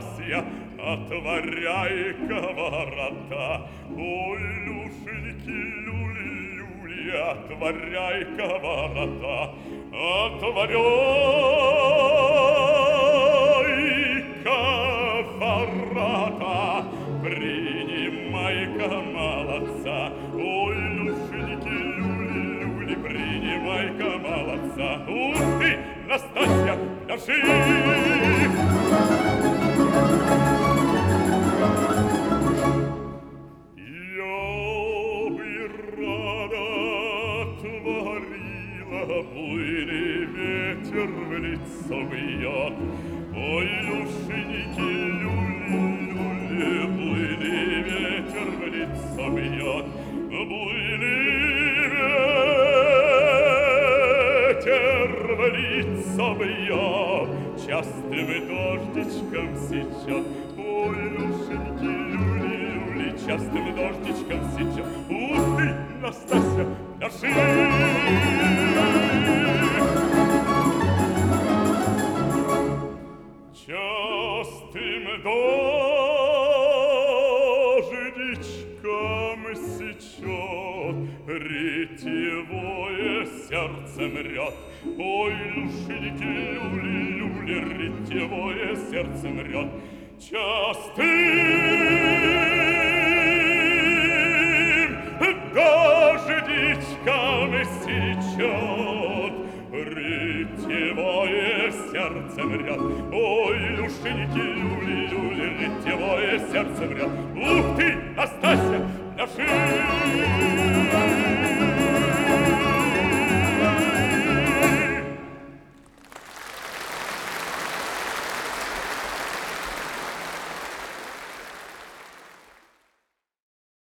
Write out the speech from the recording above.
Настасья, отворяй-ка ворота. Ой, Люшеньки, люли-люли, отворяй-ка ворота. Отворяй-ка ворота, принимай-ка молодца. Ой, Люшеньки, люли-люли, принимай-ка молодца. Ух ты, Настасья, пляши! Буйный ветер в лицо бьет. Ой, Люшеньки, люли-люли, буйный ветер в лицо бьет. Буйный ветер в лицо бьет, частым дождичком сечет. Ой, Люшеньки, люли-люли, частым дождичком сечет. Ух ты, Настасья, пляши! Частым дождичком сечет, ретевое сердце мрет. Ой, Люшеньки, люли-люли, ретевое сердце мрет. Частым дождичком сечет, ретевое сердце мрет. Ой, Люшеньки, люли-люли, ретевое сердце мрет. Ух ты, Настасья, пляши!